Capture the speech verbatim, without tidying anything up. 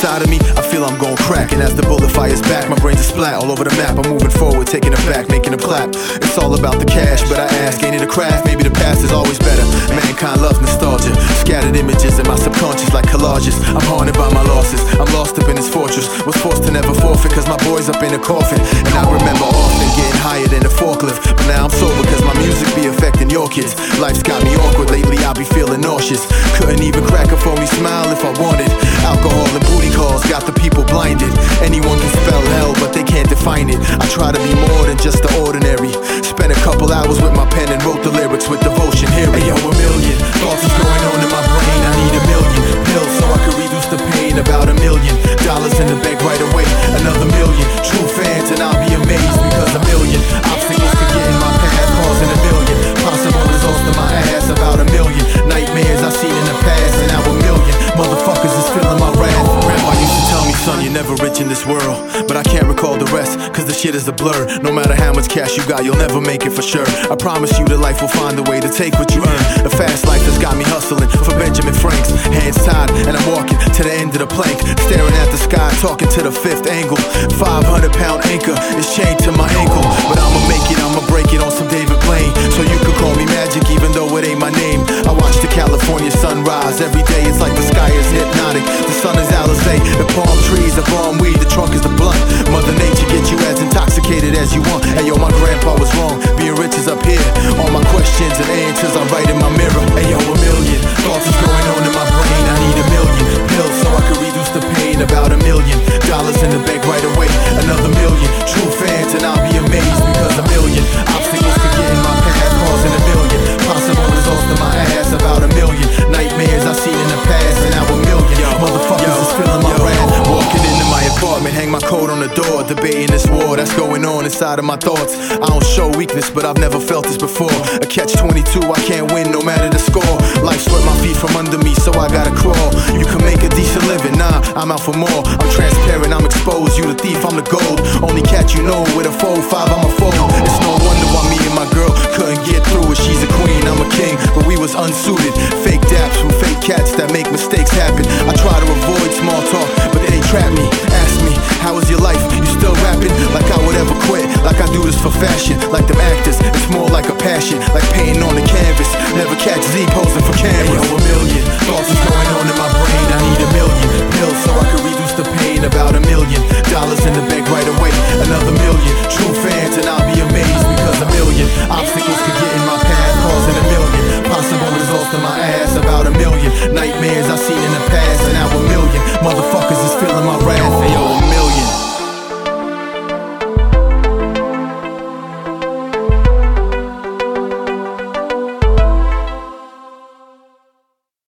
inside of me, I feel I'm gon' crack. And as the bullet fires back, my brain's a splat all over the map. I'm moving forward, taking it back, making a clap. It's all about the cash, but I ask, ain't it a craft? Maybe the past is always better. Mankind loves nostalgia. Scattered images in my subconscious like collages. I'm haunted by my losses. I'm lost up in this fortress. Was forced to never forfeit, cause my boy's up in a coffin. And I remember often getting higher than a forklift. But now I'm sober cause my music be affecting your kids. Life's got me awkward lately, I be feeling nauseous. Couldn't even crack a phony smile if I wanted. Alcohol and booty calls got the people blinded. Anyone can spell hell, but they can't define it. I try to be more than just the ordinary. Spent a couple hours with my pen and wrote the lyrics with devotion. Here, hey, yo, a million thoughts is going on in my brain. I need a million pills so I can reduce the pain. About a million dollars in the bank right away. Another million true fans and I'll be amazed. Because a million obstacles could get in my path, causing a million possible results to my ass. About a million nightmares I've seen in the past. And now a million motherfuckers is feeling my wrath. Grandma used to tell me, son, you're never rich in this world. But I can't recall the rest, cause the shit is a blur. No matter how much cash you got, you'll never make it for sure. I promise you that life will find a way to take what you earn. The fast life has got me hustling for Benjamin Franks. Hands tied and I'm walking to the end of the plank. Staring at the sky, talking to the fifth angle. five hundred pound anchor is chained to my ankle. But I'ma make it, I'ma break it on some David Blaine. So you could call me magic even though it ain't my name. I watch the California sunrise every day. It's like the sky is hypnotic. The sun is Alizé, the palm trees are palm weed, the trunk is the blunt. Mother Nature gets you as intoxicated as you want. Hey yo, my grandpa was wrong, being rich is up here. All my questions and answers I write in my mirror. Hey yo, a million thoughts is going on in my brain. I need a million pills so I can reduce the pain. About a million dollars in the bank right away. Another million true fans and I'll be amazed. Because a million obstacles could get in my path, causing a million possible results to my ass. About a million nightmares I've seen in the past. And now a million yo, motherfuckers yo, is feeling my yo, wrath. Walking into my apartment, hang my coat on the door. Debating this war that's going on inside of my thoughts. I don't show weakness, but I've never felt this before. A catch twenty-two, I can't win no matter the score. Life swept my feet from under me, so I gotta crawl. You can make a decent living, nah, I'm out for more. I'm transparent, I'm exposed, you the thief, I'm the gold. Only cat you know, with a four five, I'm a foe. It's no wonder why me and my girl couldn't get through it. She's a queen, I'm a king, but we was unsuited. Fake daps from fake cats that make mistakes happen. I try to avoid small talk, but they trap me